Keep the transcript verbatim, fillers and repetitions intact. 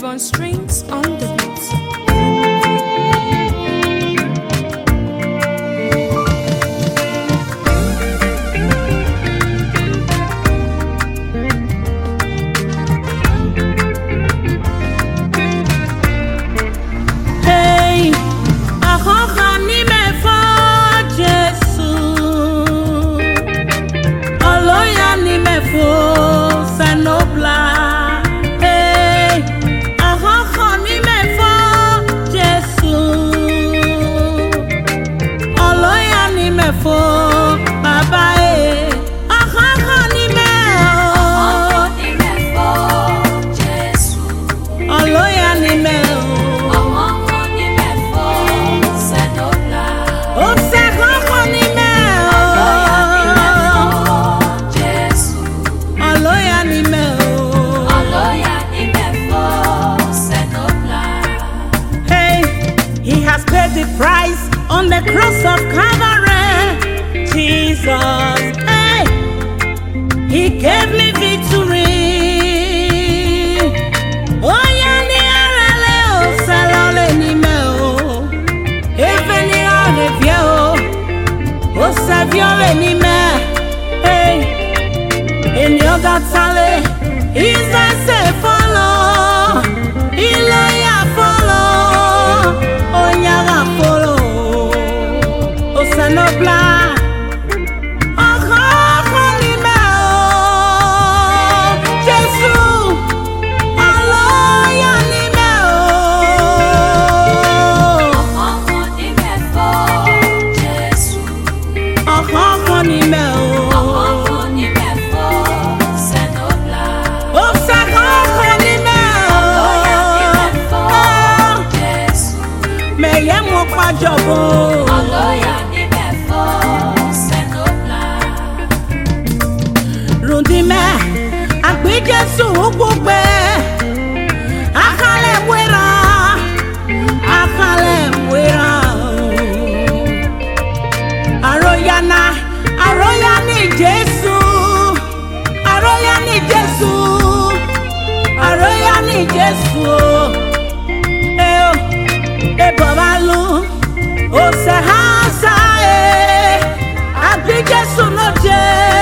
on strings on the beats. Hey, ahoha ni mefa Jesus, oloya ni mefo sanobla. Hey, ahoha ni mefo Jesus, oloya ni mefo baba eh. Ahoha ni mefo Jesus, oloya ni mefo. The price on the cross of Calvary, Jesus, hey, He gave me victory. Oh, yeah, ni arale o salole ni me o, even ni arevie o, o saviole ni me, hey, in your gatale, is I say follow, Iloya follow. Onyaga follow, Osanobla. Oloya ni mefo senobla. Rundime agbe Jesu gbogbe. Akale wera, akale wera. Aroyana, aroya ni Jesu, aroya ni Jesu, aroya ni Jesu. Eh, eh, babalu. O se hasa e, abi Jesu no je.